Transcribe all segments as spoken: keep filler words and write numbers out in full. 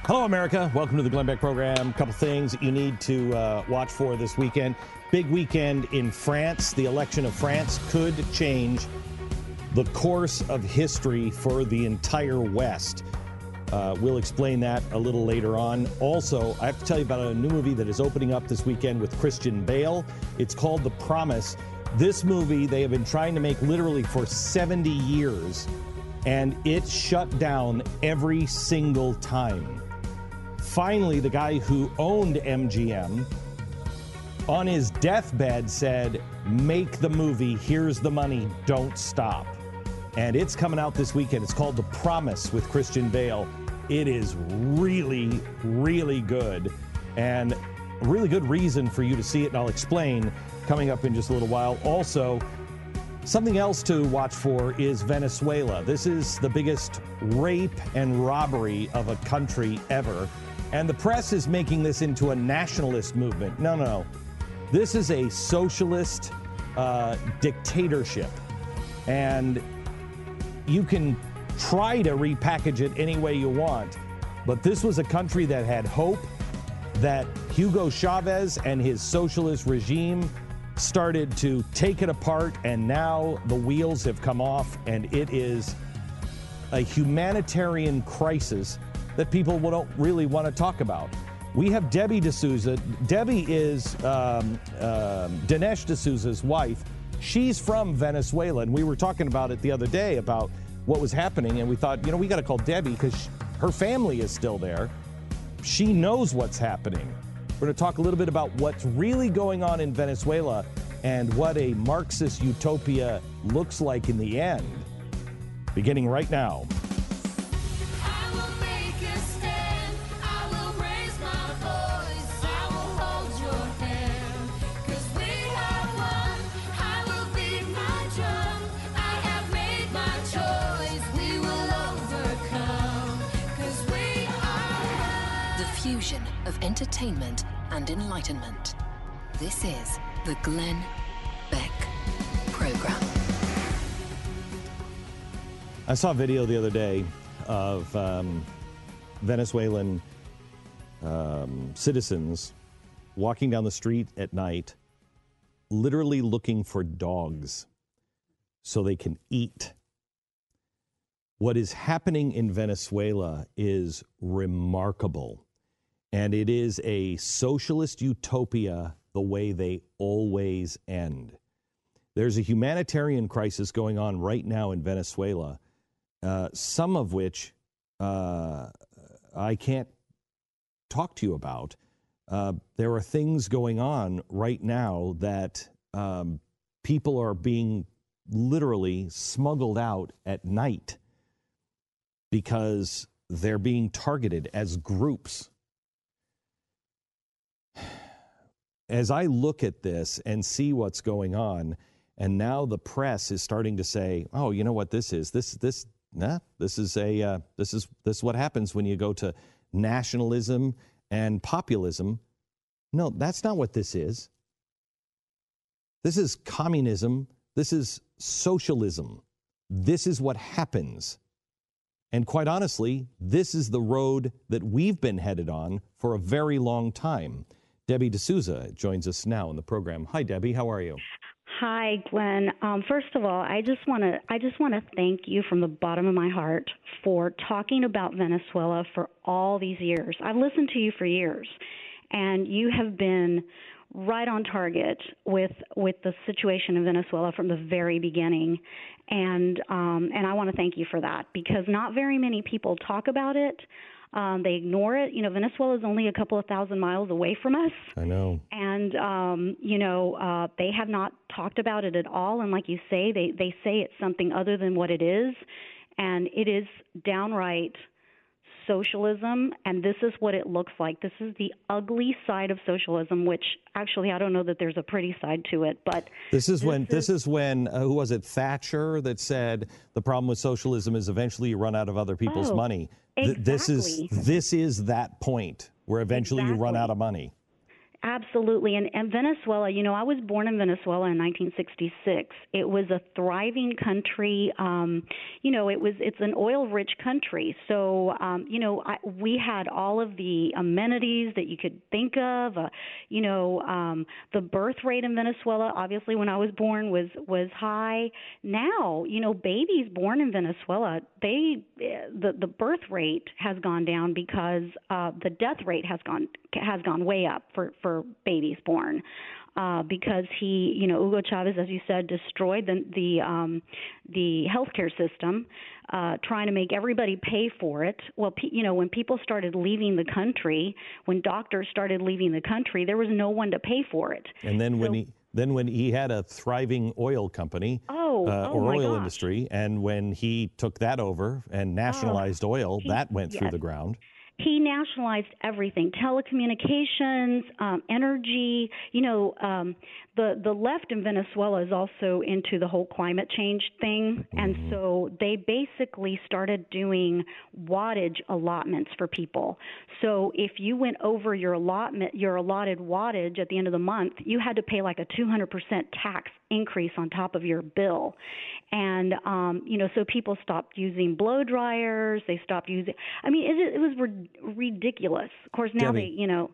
Hello, America. Welcome to the Glenn Beck program. A couple things you need to uh, watch for this weekend. Big weekend in France. The election of France could change the course of history for the entire West. Uh, we'll explain that a little later on. Also, I have to tell you about a new movie that is opening up this weekend with Christian Bale. It's called The Promise. This movie they have been trying to make literally for seventy years, and it shut down every single time. Finally, the guy who owned M G M on his deathbed said, make the movie, here's the money, don't stop. And it's coming out this weekend. It's called The Promise with Christian Bale. It is really, really good, and a really good reason for you to see it, and I'll explain coming up in just a little while. Also, something else to watch for is Venezuela. This is the biggest rape and robbery of a country ever. And the press is making this into a nationalist movement. No, no, no. This is a socialist uh, dictatorship. And you can try to repackage it any way you want. But this was a country that had hope, that Hugo Chavez and his socialist regime started to take it apart. And now the wheels have come off, and it is a humanitarian crisis that people don't really want to talk about. We have Debbie D'Souza. Debbie is um, uh, Dinesh D'Souza's wife. She's from Venezuela, and we were talking about it the other day about what was happening, and we thought, you know, we got to call Debbie because her family is still there. She knows what's happening. We're going to talk a little bit about what's really going on in Venezuela and what a Marxist utopia looks like in the end, beginning right now. Of entertainment and enlightenment. This is the Glenn Beck Program. I saw a video the other day of um, Venezuelan um, citizens walking down the street at night, literally looking for dogs so they can eat. What is happening in Venezuela is remarkable. And it is a socialist utopia the way they always end. There's a humanitarian crisis going on right now in Venezuela, uh, some of which uh, I can't talk to you about. Uh, there are things going on right now that um, people are being literally smuggled out at night because they're being targeted as groups. As I look at this and see what's going on, and now the press is starting to say, "Oh, you know what this is? This, this, nah, this is a, uh, this is this is what happens when you go to nationalism and populism." No, that's not what this is. This is communism. This is socialism. This is what happens. And quite honestly, this is the road that we've been headed on for a very long time. Debbie D'Souza joins us now in the program. Hi, Debbie. How are you? Hi, Glenn. Um, first of all, I just want to I just want to thank you from the bottom of my heart for talking about Venezuela for all these years. I've listened to you for years, and you have been right on target with with the situation in Venezuela from the very beginning. And um, and I want to thank you for that, because not very many people talk about it. Um, they ignore it. You know, Venezuela is only a couple of thousand miles away from us. I know. And, um, you know, uh, they have not talked about it at all. And like you say, they, they say it's something other than what it is. And it is downright socialism, and this is what it looks like. This is the ugly side of socialism, which actually I don't know that there's a pretty side to it. But this is this when is, this is when uh, who was it? Thatcher that said the problem with socialism is eventually you run out of other people's oh, money. Exactly. Th- this is this is that point where eventually exactly. you run out of money. Absolutely. And, and Venezuela, you know, I was born in Venezuela in nineteen sixty-six. It was a thriving country. Um, you know, it was it's an oil-rich country. So, um, you know, I, we had all of the amenities that you could think of. Uh, you know, um, the birth rate in Venezuela, obviously, when I was born, was was high. Now, you know, babies born in Venezuela, they the the birth rate has gone down because uh, the death rate has gone has gone way up for for for babies born, uh, because he, you know, Hugo Chavez, as you said, destroyed the the, um, the healthcare system, uh, trying to make everybody pay for it. Well, pe- you know, when people started leaving the country, when doctors started leaving the country, there was no one to pay for it. And then so, when he then when he had a thriving oil company oh, uh, oh or my oil gosh. industry, and when he took that over and nationalized oh, oil, he, that went yes. through the ground. He nationalized everything: telecommunications, um, energy. You know, um, the the left in Venezuela is also into the whole climate change thing, mm-hmm. and so they basically started doing wattage allotments for people. So if you went over your allotment, your allotted wattage at the end of the month, you had to pay like a two hundred percent tax increase on top of your bill. And, um, you know, so people stopped using blow dryers. They stopped using, I mean, it, it was re- ridiculous. Of course, now Debbie, they, you know,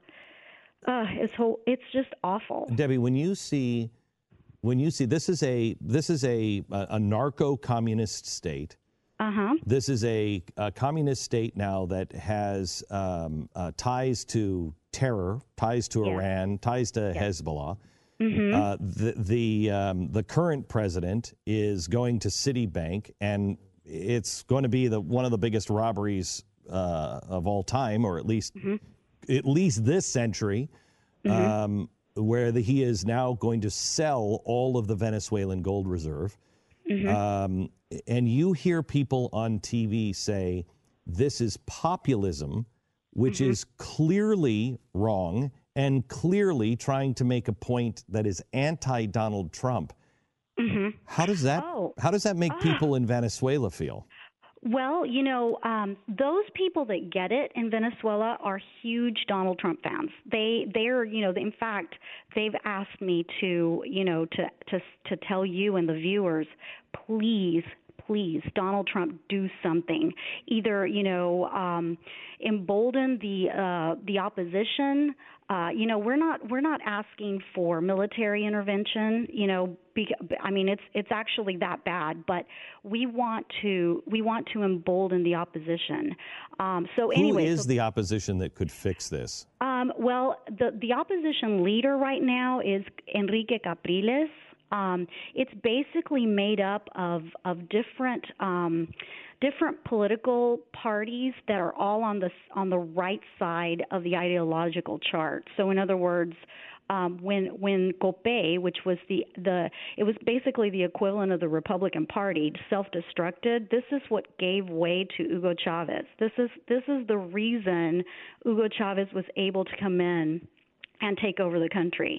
uh, it's whole, it's just awful. Debbie, when you see, when you see, this is a, this is a, a, a narco-communist state. Uh-huh. This is a, a communist state now that has um, uh, ties to terror, ties to yes. Iran, ties to yes. Hezbollah. Mm-hmm. Uh, the the, um, the current president is going to Citibank, and it's going to be the one of the biggest robberies uh, of all time, or at least mm-hmm. at least this century, mm-hmm. um, where the, he is now going to sell all of the Venezuelan gold reserve. Mm-hmm. Um, and you hear people on T V say this is populism, which mm-hmm. is clearly wrong and clearly trying to make a point that is anti-Donald Trump. Mm-hmm. How does that oh. how does that make ah. people in Venezuela feel? Well, you know, um, those people that get it in Venezuela are huge Donald Trump fans. They, they're, you know, in fact, they've asked me to, you know, to, to, to tell you and the viewers, please, please, Donald Trump, do something. Either, you know, um, embolden the uh, the opposition. Uh, you know, we're not we're not asking for military intervention. You know, be, I mean, it's it's actually that bad. But we want to we want to embolden the opposition. Um, so anyway, who is so, the opposition that could fix this? Um, well, the the opposition leader right now is Enrique Capriles. Um, it's basically made up of of different um, different political parties that are all on the on the right side of the ideological chart. So, in other words, um, when when COPEI, which was the the it was basically the equivalent of the Republican Party, self-destructed. This is what gave way to Hugo Chavez. This is this is the reason Hugo Chavez was able to come in and take over the country,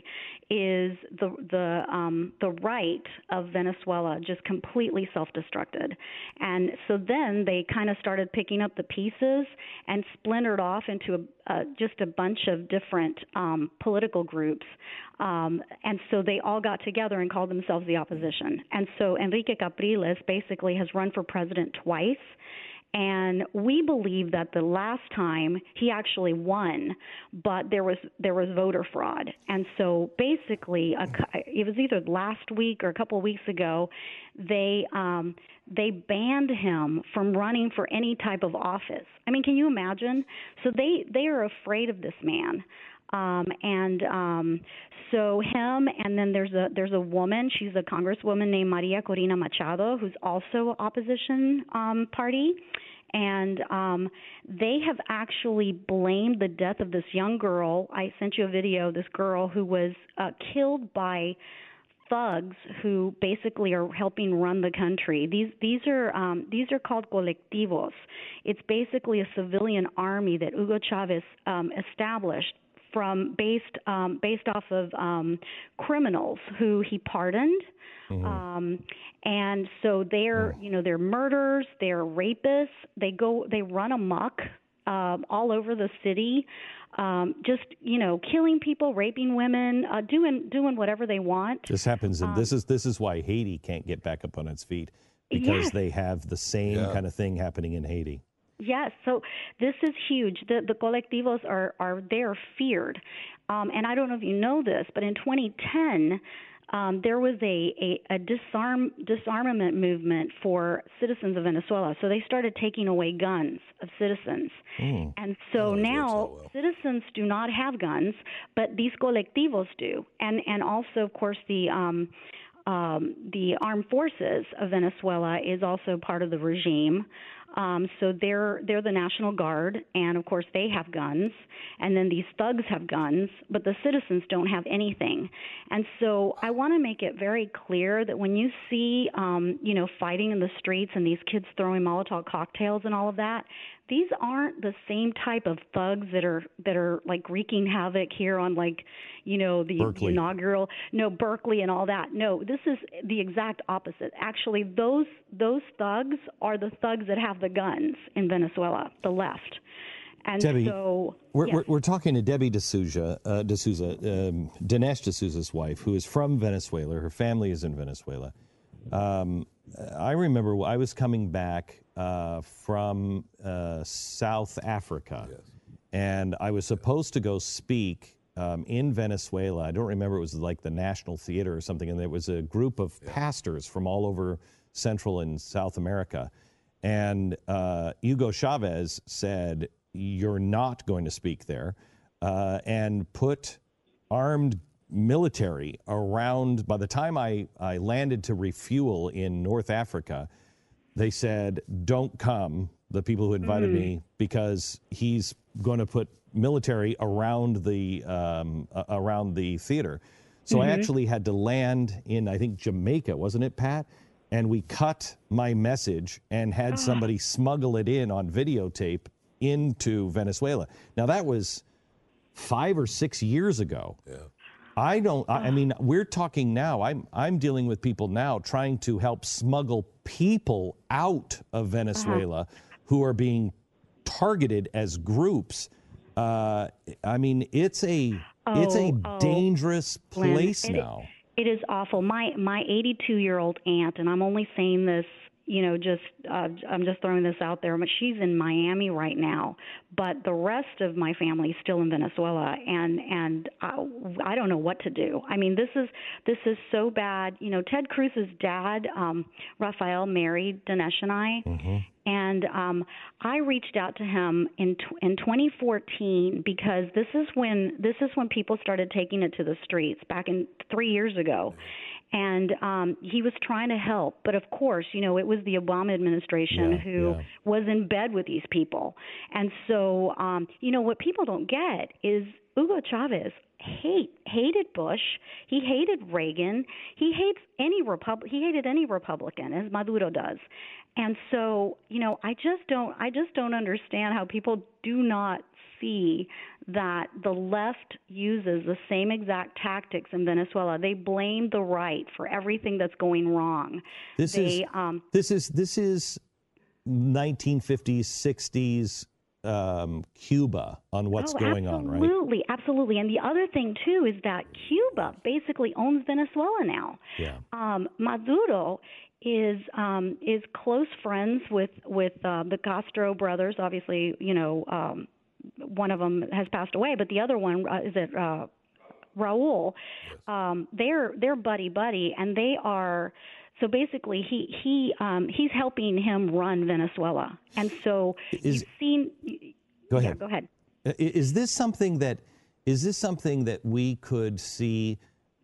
is the the um, the right of Venezuela just completely self-destructed. And so then they kind of started picking up the pieces and splintered off into a, uh, just a bunch of different um, political groups. Um, and so they all got together and called themselves the opposition. And so Enrique Capriles basically has run for president twice. And we believe that the last time he actually won, but there was there was voter fraud. And so basically, a, it was either last week or a couple of weeks ago, they um, they banned him from running for any type of office. I mean, can you imagine? So they, they are afraid of this man. Um, and um, so him, and then there's a there's a woman. She's a congresswoman named Maria Corina Machado, who's also opposition um, party. And um, they have actually blamed the death of this young girl. I sent you a video. This girl who was uh, killed by thugs who basically are helping run the country. These these are um, these are called colectivos. It's basically a civilian army that Hugo Chavez um, established from based um, based off of um, criminals who he pardoned. Mm-hmm. Um, and so they're, you know, they're murderers, they're rapists, they go, they run amok um, all over the city, um, just, you know, killing people, raping women, uh, doing doing whatever they want. This happens, and Um, this is this is why Haiti can't get back up on its feet, because Yes. they have the same Yeah. kind of thing happening in Haiti. Yes, so this is huge. The the colectivos are are they're feared, um, and I don't know if you know this, but in twenty ten, um, there was a, a, a disarm disarmament movement for citizens of Venezuela. So they started taking away guns of citizens, Mm. and so Oh, that works now out well. citizens do not have guns, but these colectivos do, and and also of course the. Um, Um, the armed forces of Venezuela is also part of the regime. Um, so they're they're the National Guard, and of course they have guns. And then these thugs have guns, but the citizens don't have anything. And so I want to make it very clear that when you see, um, you know, fighting in the streets and these kids throwing Molotov cocktails and all of that, these aren't the same type of thugs that are that are like wreaking havoc here on like, you know, the Berkeley. inaugural no Berkeley and all that. No, this is the exact opposite. Actually, those those thugs are the thugs that have the guns in Venezuela, the left. And Debbie, so We're, yes. we're, we're talking to Debbie D'Souza, uh, D'Souza um, Dinesh D'Souza's wife, who is from Venezuela. Her family is in Venezuela. Um, I remember I was coming back uh, from uh, South Africa, Yes. and I was supposed to go speak um, in Venezuela. I don't remember, it was like the National Theater or something, and there was a group of pastors from all over Central and South America. And uh, Hugo Chavez said, "You're not going to speak there," uh, and put armed military around. By the time I, I landed to refuel in North Africa, they said, "Don't come," the people who invited me, because he's going to put military around the um, uh, around the theater. So I actually had to land in, I think, Jamaica, wasn't it, Pat? And we cut my message and had somebody smuggle it in on videotape into Venezuela. Now, that was five or six years ago. Yeah. I don't, I, I mean, we're talking now, I'm, I'm dealing with people now trying to help smuggle people out of Venezuela who are being targeted as groups. Uh, I mean, it's a, it's a Oh, oh, dangerous Glenn, place it- now. It is awful. My my eighty-two-year-old aunt, and I'm only saying this, you know, just uh, I'm just throwing this out there, but she's in Miami right now. But the rest of my family is still in Venezuela, and and I, I don't know what to do. I mean, this is this is so bad. You know, Ted Cruz's dad, um, Rafael, married Dinesh and I. And um, I reached out to him in tw- in twenty fourteen because this is when this is when people started taking it to the streets back in three years ago, and um, he was trying to help. But of course, you know, it was the Obama administration Yeah, who yeah. was in bed with these people, and so um, you know what people don't get is Hugo Chavez hate hated Bush. He hated Reagan. He hates any Repub- He hated any Republican, as Maduro does. And so, you know, I just don't I just don't understand how people do not see that the left uses the same exact tactics in Venezuela. They blame the right for everything that's going wrong. This they, is um, this is this is nineteen fifties, sixties um, Cuba on what's oh, going on, right? Absolutely, absolutely. And the other thing too is that Cuba basically owns Venezuela now. Yeah. Um, Maduro is um, is close friends with with uh, the Castro brothers. Obviously, you know, um, one of them has passed away, but the other one uh, is it uh, Raul. Um, they're they're buddy buddy, and they are. So basically, he he um, he's helping him run Venezuela, and so Is- you've seen. Go Yeah, ahead. go ahead. I- Is this something that is this something that we could see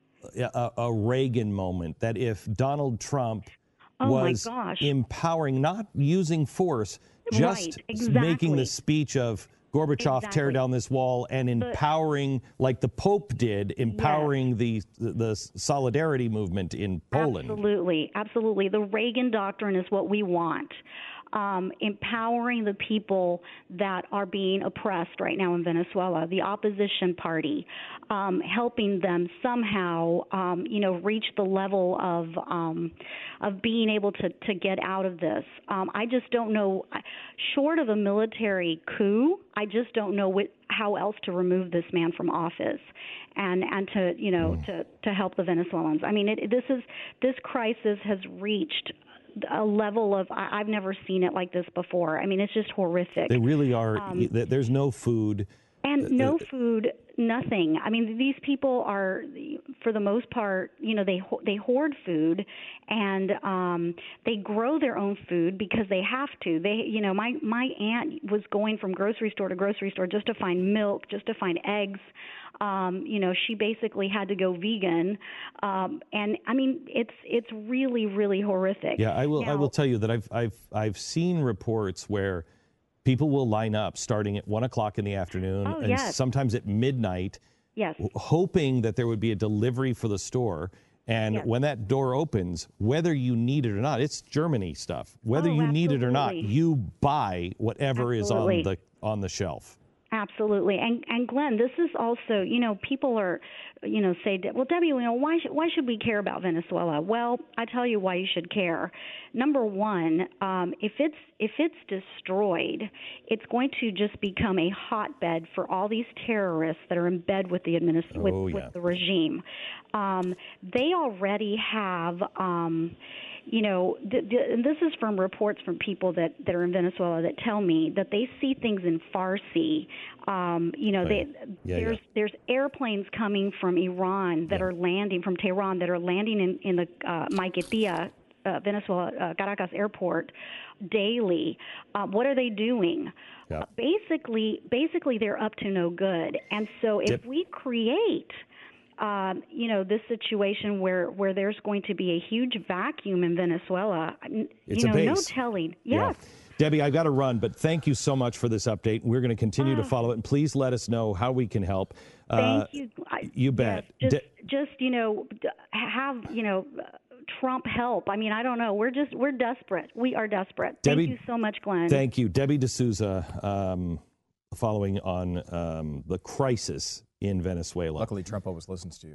a, a Reagan moment, that if Donald Trump Oh, my was gosh. empowering, not using force, just Right, exactly. making the speech of Gorbachev, tear Exactly. down this wall, and empowering, like the Pope did, empowering the, the solidarity movement in Poland. Absolutely, absolutely. The Reagan doctrine is what we want. um, empowering the people that are being oppressed right now in Venezuela, the opposition party, um, helping them somehow, um, you know, reach the level of um, of being able to, to get out of this. Um, I just don't know, short of a military coup, I just don't know what, how else to remove this man from office and, and to, you know, mm. to, to help the Venezuelans. I mean, it, this is this crisis has reached a level of, I've never seen it like this before. I mean, it's just horrific. They really are. Um, there's no food. And no food, nothing. I mean, these people are, for the most part, you know, they they hoard food, and um, they grow their own food because they have to. They, you know, my my aunt was going from grocery store to grocery store just to find milk, just to find eggs. Um, you know, she basically had to go vegan, um, and I mean, it's it's really really horrific. Yeah, I will now, I will tell you that I've I've I've seen reports where people will line up starting at one o'clock in the afternoon oh, and yes. sometimes at midnight, yes. hoping that there would be a delivery for the store. And yes. when that door opens, whether you need it or not, it's Germany stuff. Whether oh, you absolutely. need it or not, you buy whatever absolutely. is on the on the shelf. Absolutely. And and Glenn, this is also, you know, people are, you know, say, well, Debbie, you know, why should, why should we care about Venezuela? Well, I tell you why you should care. Number one, um, if it's if it's destroyed, it's going to just become a hotbed for all these terrorists that are in bed with the administ- oh, with, yeah. with the regime. Um, they already have. Um, You know, th- th- and this is from reports from people that, that are in Venezuela that tell me that they see things in Farsi. Um, you know, right. they, yeah, there's yeah. there's airplanes coming from Iran that yeah. are landing from Tehran that are landing in in the uh, Maiquetía, uh, Venezuela, uh, Caracas airport daily. Uh, what are they doing? Yeah. Uh, basically, basically they're up to no good. And so if Dip. we create Um, you know, this situation where, where there's going to be a huge vacuum in Venezuela, It's you know, a no base. telling. Yes. Yeah. Debbie, I've got to run, but thank you so much for this update. We're going to continue to follow it, and please let us know how we can help. Thank uh, you. I, You bet. Yes, just, De- just, you know, have, you know, Trump help. I mean, I don't know. We're just, we're desperate. We are desperate. Debbie, thank you so much, Glenn. Thank you. Debbie D'Souza, um, following on um, the crisis in Venezuela. Luckily, Trump always listens to you.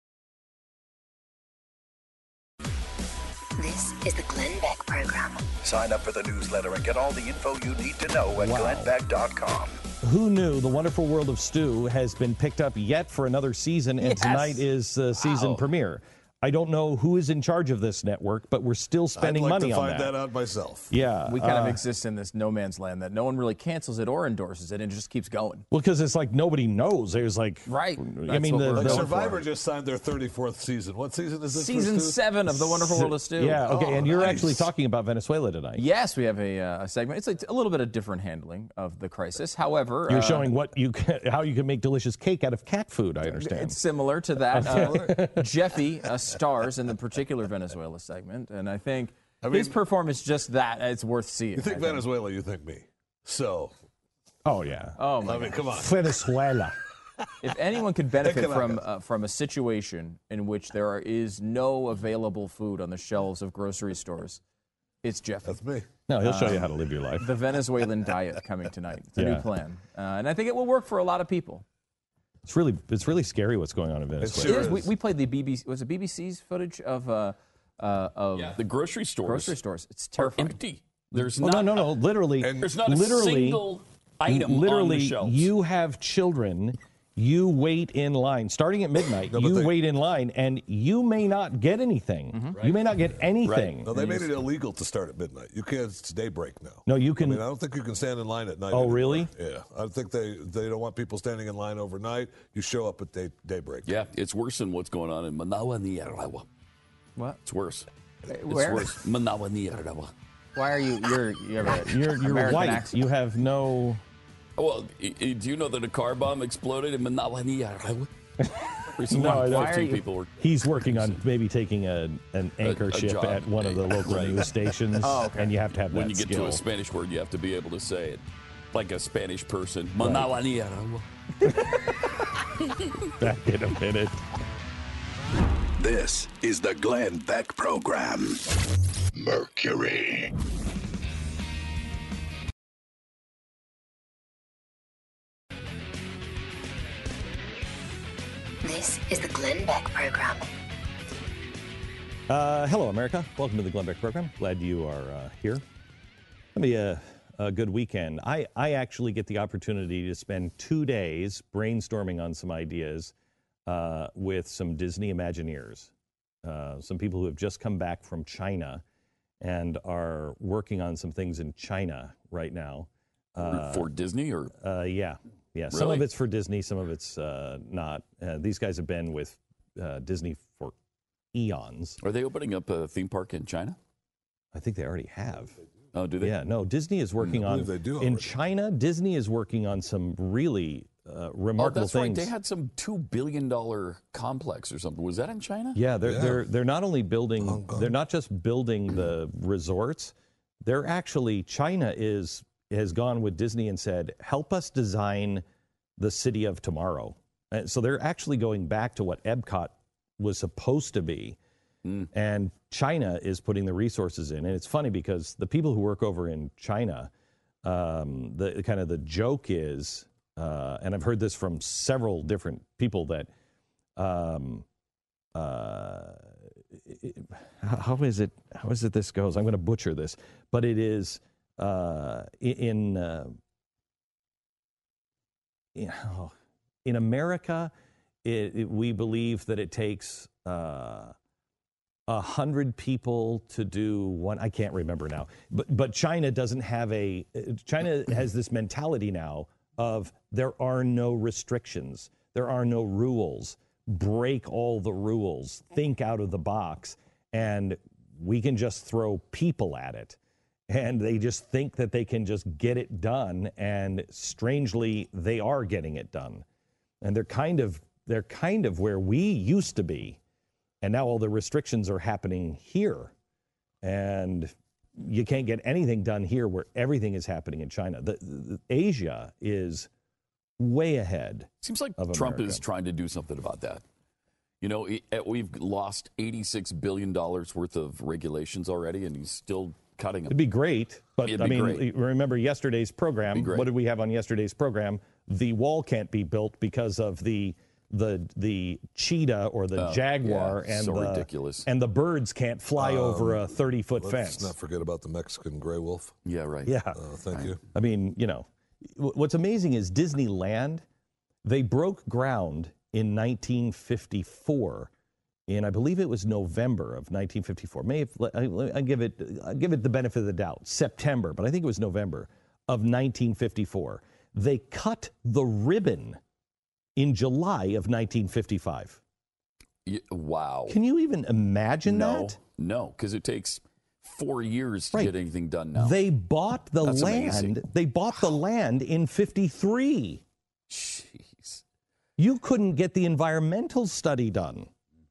This is the Glenn Beck Program. Sign up for the newsletter and get all the info you need to know at Wow. glenn beck dot com. Who knew The Wonderful World of Stu has been picked up yet for another season, and Yes. tonight is the season Wow. premiere. I don't know who is in charge of this network, but we're still spending I'd like money to on find that. out myself. Yeah. We kind uh, of exist in this no man's land that no one really cancels it or endorses it, and it just keeps going. Well, because it's like nobody knows. There's like, Right. I That's mean, what the, we're Like the going Survivor for. just signed their thirty-fourth season. What season is this? Season for, Stu? seven of The Wonderful World of Stu. yeah, okay, Oh, and you're nice. actually talking about Venezuela tonight. Yes, we have a, uh, a segment. It's like a little bit of different handling of the crisis. However, You're uh, showing what you can, how you can make delicious cake out of cat food. I understand. it's similar to that. Uh, Jeffy uh, stars in the particular Venezuela segment, and I think I mean- his performance just that it's worth seeing. You think I Venezuela, you think me. So, oh yeah, Oh my I mean, come on. Venezuela. If anyone could benefit Come on, from guys. uh, from a situation in which there are, is no available food on the shelves of grocery stores, it's Jeffy. That's me. No, he'll show you how to live your life. The Venezuelan diet coming tonight. It's a Yeah. new plan, uh, and I think it will work for a lot of people. It's really, it's really scary what's going on in Venezuela. sure It is. We, is. we played the B B C. Was it B B C's footage of uh, uh, of The grocery stores grocery stores? It's are terrifying. empty. There's Well, not, no, no, no. Literally, And- There's not a literally, single item literally, on the shelves. you have children. You wait in line. Starting at midnight, No, but you they- wait in line, and you may not get anything. Mm-hmm. You may not get anything. No, they made it illegal to start at midnight. You can't. It's daybreak now. No, you I can. mean, I don't think you can stand in line at night. Oh, anymore. really? Yeah. I think they they don't want people standing in line overnight. You show up at day, daybreak. Yeah, it's worse than what's going on in Managua, Nicaragua. What? It's worse. It's Where? worse. Managua, Nicaragua. Why are you? You're you have a You're you're American white. accent. You have no. Well, i- i- do you know that a car bomb exploded in Managua, Nicaragua? Recently, No, I don't. fifteen Why are you- people were. He's working on maybe taking a an anchor a ship job. at one of the local Right. news stations, Oh, okay. and you have to have When that you get skill. to a Spanish word, you have to be able to say it like a Spanish person. Managua, Nicaragua. Back in a minute. This is the Glenn Beck Program. Mercury. This is the Glenn Beck Program. Uh, hello, America. Welcome to the Glenn Beck Program. Glad you are uh, here. It'll be a, a good weekend. I, I actually get the opportunity to spend two days brainstorming on some ideas uh, with some Disney Imagineers, uh, some people who have just come back from China and are working on some things in China right now. Uh, For Disney or? Uh, yeah. Yeah. Some Really? of it's for Disney, some of it's uh, not. Uh, these guys have been with uh, Disney for eons. Are they opening up a theme park in China? I think they already have. Oh, do they? Yeah, no, Disney is working I on, believe they do in already. China, Disney is working on some really uh, Oh, remarkable that's right. things. They had some two billion dollar complex or something. Was that in China? Yeah, they're, Yeah. they're, they're not only building, Hong Kong. they're not just building the resorts, they're actually, China is has gone with Disney and said, help us design the city of tomorrow. And so they're actually going back to what Epcot was supposed to be. Mm. And China is putting the resources in. And it's funny because the people who work over in China, um, the kind of the joke is, uh, and I've heard this from several different people that, um, uh, it, how how is it, how is it this goes? I'm going to butcher this, but it is uh, in, uh, in, oh, in America, it, it, we believe that it takes uh, a hundred people to do one. I can't remember now, but but China doesn't have a. China has this mentality now of there are no restrictions, there are no rules. Break all the rules. Think out of the box, and we can just throw people at it. And they just think that they can just get it done, and strangely, they are getting it done. And they're kind of they're kind of where we used to be. And now all the restrictions are happening here. And you can't get anything done here where everything is happening in China. The, the, Asia is way ahead. Seems like of Trump America. is trying to do something about that. You know, he- eh, we've lost eighty-six billion dollars worth of regulations already, and he's still cutting It'd them. be great. But It'd I be mean, great. remember yesterday's program. Be great. What did we have on yesterday's program? The wall can't be built because of the the the cheetah or the Oh, jaguar yeah, and so the ridiculous. and the birds can't fly over a thirty foot Let's fence. not forget about the Mexican gray wolf. Yeah, right. Yeah. Uh, thank you. I mean, you know, wh- what's amazing is Disneyland, they broke ground in nineteen fifty-four. In, I believe it was November of nineteen fifty-four. May have, I, I give it, I give it the benefit of the doubt. September, but I think it was November of nineteen fifty-four. They cut the ribbon in July of nineteen fifty-five. Y- wow. Can you even imagine no, that? no, because it takes four years to Right. get anything done now. They bought the That's land. amazing. They bought the land in fifty-three. Jeez. You couldn't get the environmental study done.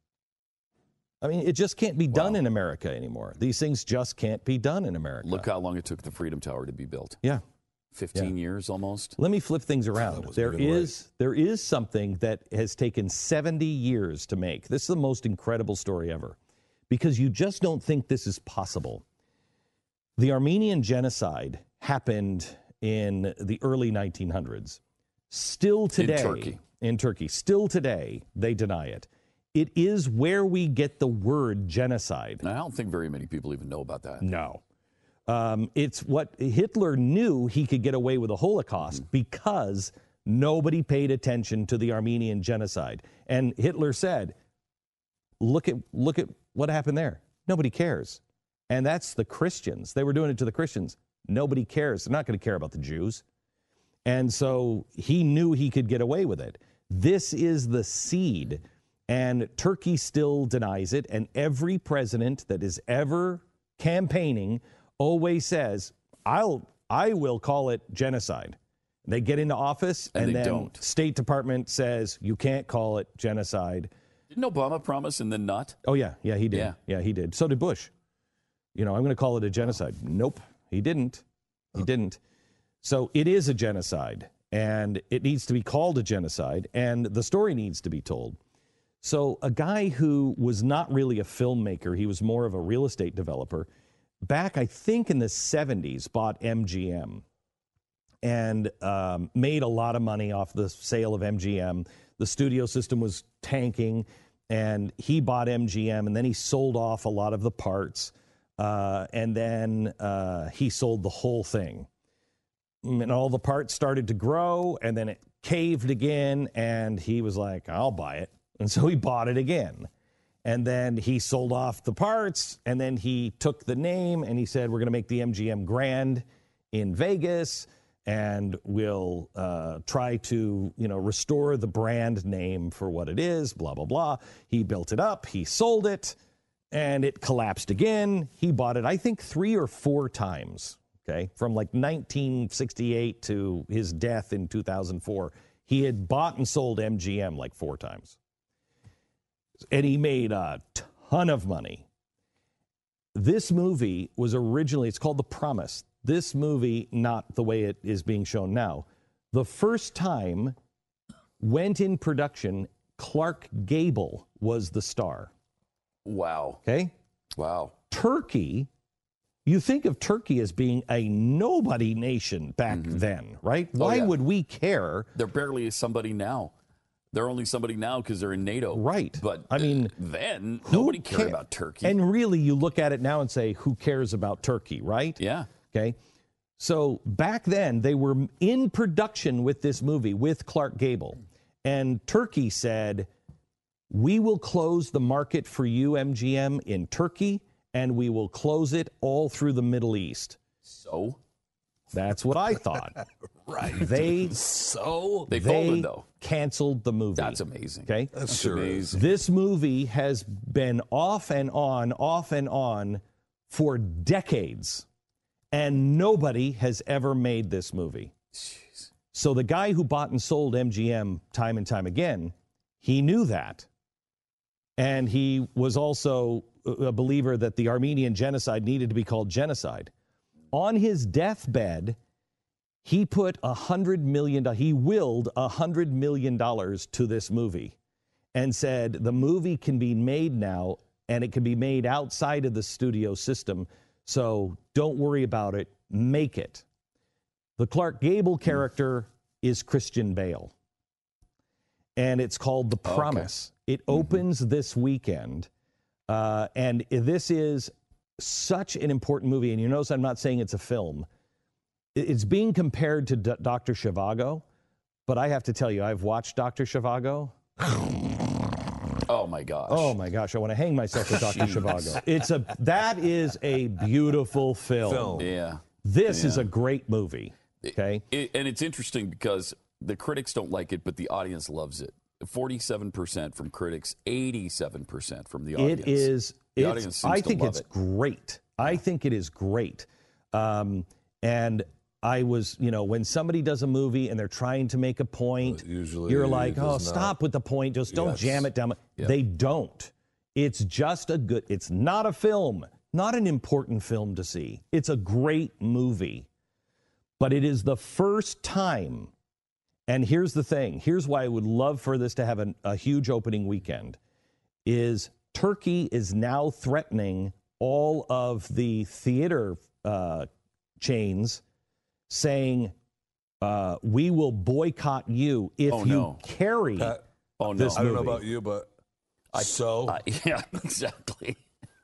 I mean, it just can't be done Wow. in America anymore. These things just can't be done in America. Look how long it took the Freedom Tower to be built. yeah. fifteen years almost. Let me flip things That around. wasn't There even is there is something that has taken seventy years to make. This is the most incredible story ever, because you just don't think this is possible. The Armenian genocide happened in the early nineteen hundreds. Still today, Turkey. in Turkey, still today, they deny it. It is where we get the word genocide. And I don't think very many people even know about that. No. Um, it's what Hitler knew he could get away with a Holocaust because nobody paid attention to the Armenian genocide. And Hitler said, look at look at what happened there. Nobody cares. And that's the Christians. They were doing it to the Christians. Nobody cares. They're not going to care about the Jews. And so he knew he could get away with it. This is the seed. And Turkey still denies it. And every president that is ever campaigning always says, I'll, I will call it genocide. They get into office, And and, they then don't. State Department says, you can't call it genocide. Didn't Obama promise and then not? Oh, yeah. Yeah, he did. Yeah. Yeah, he did. So did Bush. You know, I'm going to call it a genocide. Nope, he didn't. He didn't. So it is a genocide, and it needs to be called a genocide, and the story needs to be told. So a guy who was not really a filmmaker, he was more of a real estate developer, back, I think, in the seventies, bought M G M. and um, made a lot of money off the sale of M G M. The studio system was tanking, and he bought M G M, and then he sold off a lot of the parts, uh, and then uh, he sold the whole thing. And all the parts started to grow, and then it caved again, and he was like, I'll buy it. And so he bought it again. And then he sold off the parts, and then he took the name, and he said, we're going to make the M G M Grand in Vegas, and we'll uh, try to, you know, restore the brand name for what it is, blah, blah, blah. He built it up. He sold it, and it collapsed again. He bought it, I think, three or four times, okay, from like nineteen sixty-eight to his death in two thousand four. He had bought and sold M G M like four times. And he made a ton of money. This movie was originally, it's called The Promise. This movie, not the way it is being shown now, the first time went in production, Clark Gable was the star. Wow. Okay? Wow. Turkey, you think of Turkey as being a nobody nation back mm-hmm. then, right? Oh, Why yeah. would we care? They're barely somebody now. They're only somebody now because they're in NATO. Right. But I mean, uh, then nobody cared ca- about Turkey. And really, you look at it now and say, who cares about Turkey, right? Yeah. Okay. So back then, they were in production with this movie with Clark Gable. And Turkey said, we will close the market for you, M G M, in Turkey, and we will close it all through the Middle East. So? That's what I thought. Right. They so they, they folded though. Canceled the movie. That's amazing. Okay, that's, That's sure amazing. This movie has been off and on, off and on for decades, and nobody has ever made this movie. Jeez. So the guy who bought and sold M G M time and time again, he knew that, and he was also a believer that the Armenian genocide needed to be called genocide. On his deathbed, he put a hundred million dollars, he willed a hundred million dollars to this movie and said, the movie can be made now and it can be made outside of the studio system. So don't worry about it. Make it. The Clark Gable character is Christian Bale. And it's called The Promise. Okay. It opens mm-hmm. this weekend. Uh, and this is such an important movie, and you notice I'm not saying it's a film. It's being compared to D- Doctor Zhivago, but I have to tell you, I've watched Doctor Zhivago. Oh my gosh! Oh my gosh! I want to hang myself with Doctor Zhivago. It's a that is a beautiful film. film. Yeah, this yeah. is a great movie. Okay, it, it, and it's interesting because the critics don't like it, but the audience loves it. Forty-seven percent from critics, eighty-seven percent from the audience. It is. The it's, audience seems I to think love it's it. great. I think it is great. Um, and I was, you know, when somebody does a movie and they're trying to make a point, Well, usually you're it like, oh, does stop not. with the point. Just don't Yes. jam it down. Yeah. They don't. It's just a good, it's not a film, not an important film to see. It's a great movie. But it is the first time, and here's the thing, here's why I would love for this to have an, a huge opening weekend, is Turkey is now threatening all of the theater uh, chains, saying, uh, we will boycott you if Oh, you no. carry Pat, Oh no! this I don't know movie. about you, but I, so uh, yeah, exactly.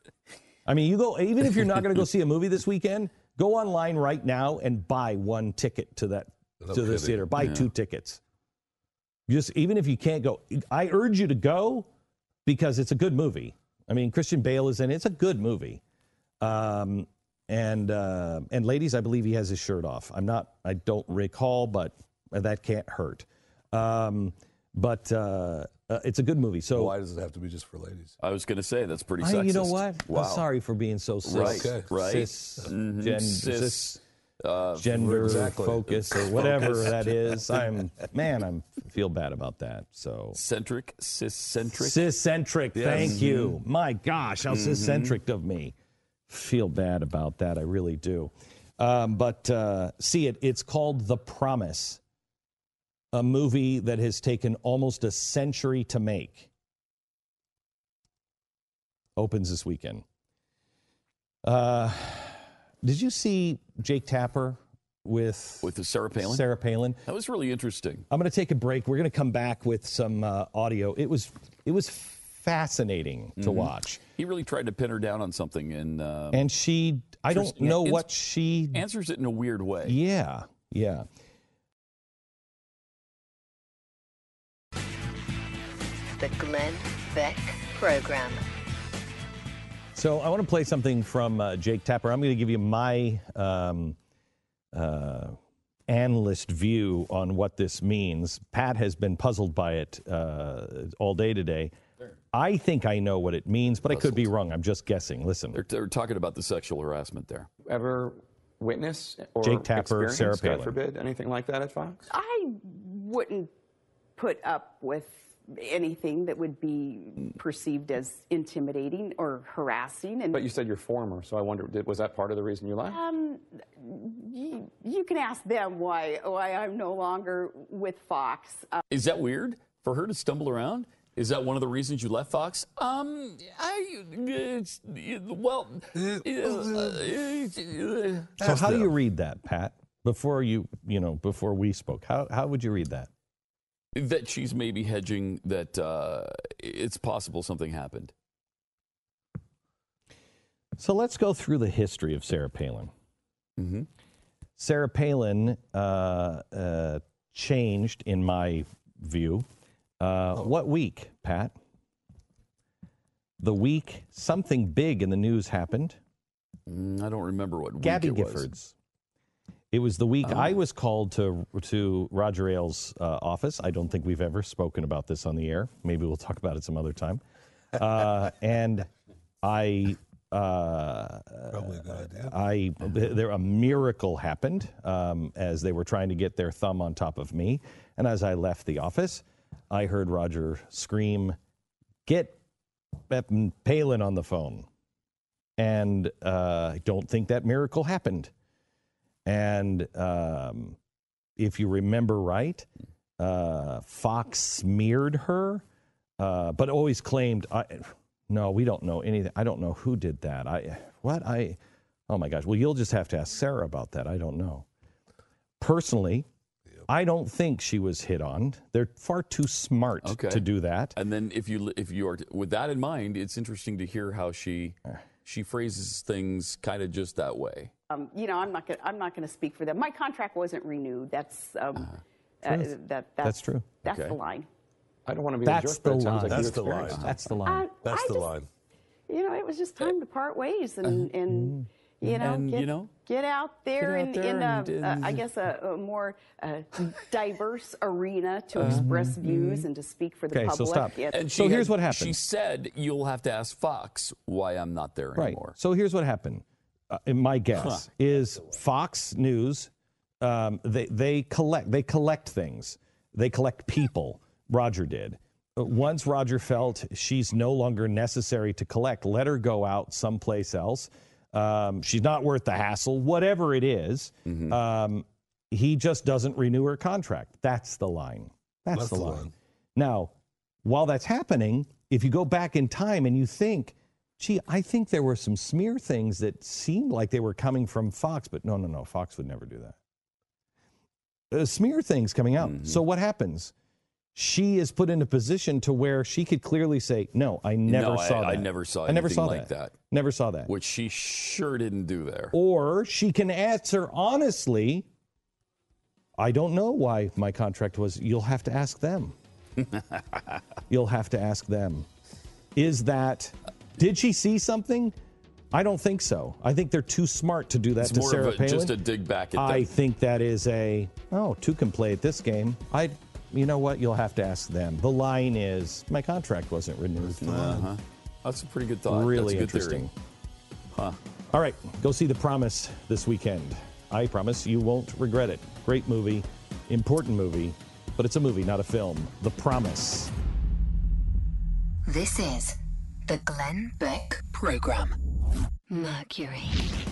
I mean, you go, even if you're not going to go see a movie this weekend, go online right now and buy one ticket to that No to this kidding. theater. Buy Yeah. two tickets. Just even if you can't go, I urge you to go because it's a good movie. I mean, Christian Bale is in it. It's a good movie. Um, and uh, and ladies, I believe he has his shirt off. I'm not. I don't recall, but that can't hurt. Um, but uh, uh, it's a good movie. So why does it have to be just for ladies? I was going to say that's pretty I, sexist. you know what? Wow. I'm sorry for being so cis, Right, Okay. right. cis, Mhm. gen, Cis, cis uh, gender exactly. focus or whatever Focus. that is. I'm man. I'm feel bad about that. So centric, cis-centric. cis-centric. Yes. Thank you. My gosh, how cis-centric of me. Feel bad about that. I really do. Um, but uh, see it. It's called The Promise, a movie that has taken almost a century to make. Opens this weekend. Uh, did you see Jake Tapper with with the Sarah Palin. Sarah Palin. That was really interesting. I'm going to take a break. We're going to come back with some uh, audio. It was it was fascinating to Mhm. watch. He really tried to pin her down on something, and uh, And she, I don't Interesting. know Ans- what she answers it in a weird way. Yeah, yeah. The Glenn Beck Program. So I want to play something from uh, Jake Tapper. I'm going to give you my um, uh, analyst view on what this means. Pat has been puzzled by it uh, all day today. I think I know what it means, but I could be wrong. I'm just guessing. Listen. They're, they're talking about the sexual harassment there. Ever witness or Jake Tapper, experience, Sarah God Palin. forbid, anything like that at Fox? I wouldn't put up with anything that would be perceived as intimidating or harassing. And But you said you're former, so I wonder, did, was that part of the reason you left? um, you, you can ask them why why I'm no longer with Fox. Uh, Is that weird for her to stumble around? Is that one of the reasons you left Fox? Um, I, it's, well, uh, So how do you read that, Pat? Before you, you know, before we spoke, how how would you read that? that she's maybe hedging that uh, it's possible something happened. So let's go through the history of Sarah Palin. Mm-hmm. Sarah Palin uh, uh, changed, in my view, uh, Oh. what week, Pat? The week something big in the news happened. Mm, I don't remember what week Gabby it was. Giffords. It was the week Oh. I was called to to Roger Ailes' uh, office. I don't think we've ever spoken about this on the air. Maybe we'll talk about it some other time. Uh, and I, uh, Probably a good idea. I, there a miracle happened um, as they were trying to get their thumb on top of me. And as I left the office, I heard Roger scream, "Get Palin on the phone!" And uh, I don't think that miracle happened. And um, if you remember right, uh, Fox smeared her, uh, but always claimed, I, no, we don't know anything. I don't know who did that. I what? I, oh my gosh. Well, you'll just have to ask Sarah about that. I don't know. Personally, I don't think she was hit on. They're far too smart Okay. to do that. And then if you if you are with that in mind, it's interesting to hear how she she phrases things kind of just that way. um, you know, I'm not gonna I'm not going to speak for them. My contract wasn't renewed. That's um, uh, Truth. that that's, That's true. That's Okay. the line. I don't want to be That's a jerk, but the it sounds line. like you That's the line. experienced it. That's the line. Uh, That's I the just- line. You know, it was just time to part ways and and you know, And, get, you know, get out there out in, there in a, and- and- uh, I guess, a, a more uh, diverse arena to Uh-huh. express views and to speak for the Okay, so public. stop. It- And So she here's had- what happened. She said, "You'll have to ask Fox why I'm not there Right. anymore." So here's what happened. Uh, in my guess Huh. is Fox News. Um, they they collect they collect things. They collect people. Roger did. Uh, Once Roger felt she's no longer necessary to collect, let her go out someplace else. Um, she's not worth the hassle. Whatever it is, Mm-hmm. um, he just doesn't renew her contract. That's the line. That's, That's the, the line. line. Now, while that's happening, if you go back in time and you think, gee, I think there were some smear things that seemed like they were coming from Fox, but no, no, no, Fox would never do that. Uh, smear things coming out. Mm-hmm. So what happens? She is put in a position to where she could clearly say, no, I never No, I- saw that. I never saw I never anything saw like that. Never saw that. Which she sure didn't do there. Or she can answer honestly, I don't know why my contract was. You'll have to ask them. You'll have to ask them. Is that, did she see something? I don't think so. I think they're too smart to do that It's to more Sarah of a, Palin. just a dig back at I them. think that is a, oh, two can play at this game. I, you know what? You'll have to ask them. The line is, my contract wasn't renewed. Uh-huh. That's a pretty good thought. Really That's a good interesting. theory. Huh. All right, go see The Promise this weekend. I promise you won't regret it. Great movie, important movie, but it's a movie, not a film. The Promise. This is the Glenn Beck Program. Mercury.